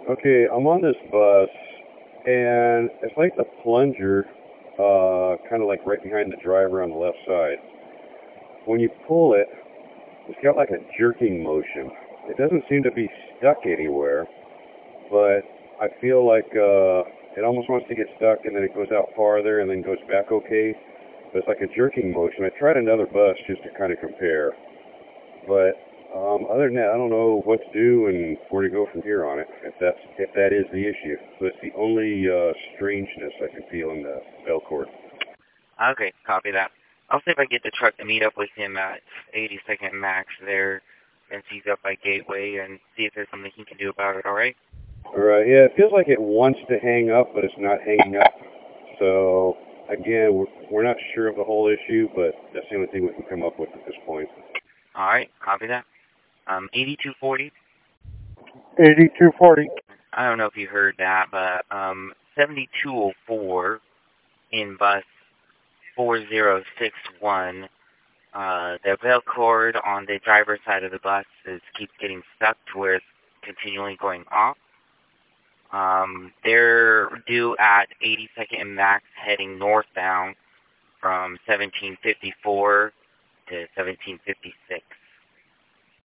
Okay, I'm on this bus, and it's like the plunger, kind of like right behind the driver on the left side. When you pull it, it's got like a jerking motion. It doesn't seem to be stuck anywhere, but I feel like it almost wants to get stuck, and then it goes out farther, and then goes back okay. But it's like a jerking motion. I tried another bus just to kind of compare, but other than that, I don't know what to do and where to go from here on it. If that is the issue, so it's the only strangeness I can feel in the bell cord. Okay, copy that. I'll see if I get the truck to meet up with him at 82nd Max there, since he's up by Gateway, and see if there's something he can do about it, alright? All right, yeah, it feels like it wants to hang up, but it's not hanging up. So again, we're not sure of the whole issue, but that's the only thing we can come up with at this point. Alright, copy that. 8240. 8240. I don't know if you heard that, but 7204 in bus 4061. The bell cord on the driver's side of the bus keeps getting stuck to where it's continually going off. They're due at 82nd and Max heading northbound from 1754 to 1756.